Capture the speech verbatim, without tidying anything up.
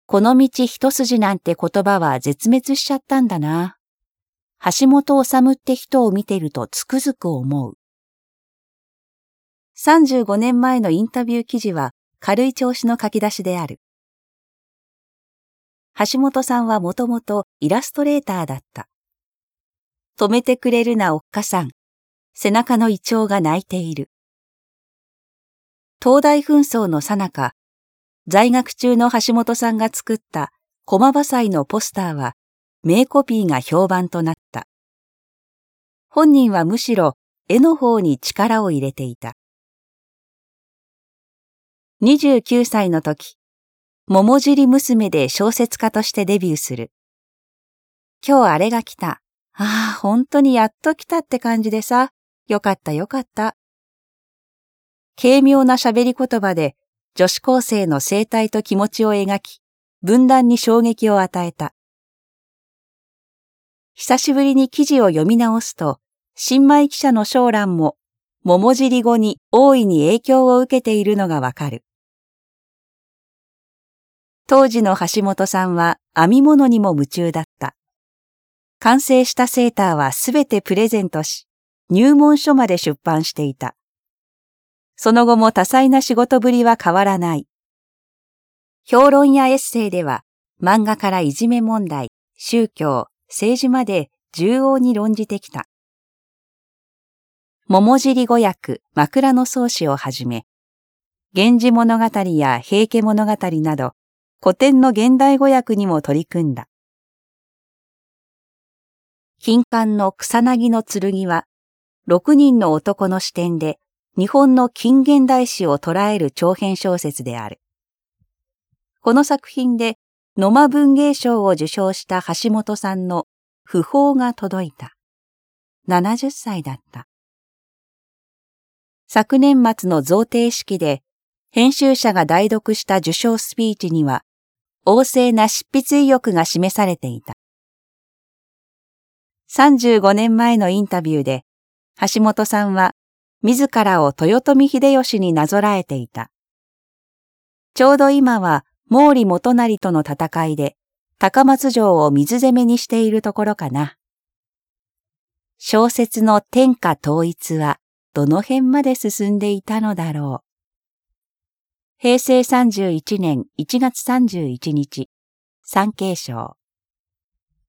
この道一筋なんて言葉は絶滅しちゃったんだな。橋本治って人を見てるとつくづく思う。さんじゅうごねんまえのインタビュー記事は軽い調子の書き出しである。橋本さんはもともとイラストレーターだった。止めてくれるなおっかさん。背中のイチョウが泣いている。東大紛争の最中、在学中の橋本さんが作った駒場祭のポスターは名コピーが評判となった。本人はむしろ絵の方に力を入れていた。にじゅうきゅうさいの時、桃尻娘で小説家としてデビューする。今日あれが来た。ああ、本当にやっと来たって感じでさ。よかったよかった。軽妙な喋り言葉で女子高生の生態と気持ちを描き、文壇に衝撃を与えた。久しぶりに記事を読み直すと、新米記者の小蘭も桃尻語に大いに影響を受けているのがわかる。当時の橋本さんは編み物にも夢中だった。完成したセーターはすべてプレゼントし、入門書まで出版していた。その後も多彩な仕事ぶりは変わらない。評論やエッセイでは、漫画からいじめ問題、宗教、政治まで縦横に論じてきた。桃尻語訳、枕草子をはじめ、源氏物語や平家物語など、古典の現代語訳にも取り組んだ。金刊の草薙の剣は、六人の男の視点で日本の近現代史を捉える長編小説である。この作品で野間文芸賞を受賞した橋本さんの訃報が届いた。ななじゅっさいだった。昨年末の贈呈式で編集者が代読した受賞スピーチには旺盛な執筆意欲が示されていた。さんじゅうごねんまえのインタビューで橋本さんは自らを豊臣秀吉になぞらえていた。ちょうど今は毛利元就との戦いで高松城を水攻めにしているところかな。小説の天下統一はどの辺まで進んでいたのだろう。へいせいさんじゅういちねんいちがつさんじゅういちにち、産経省。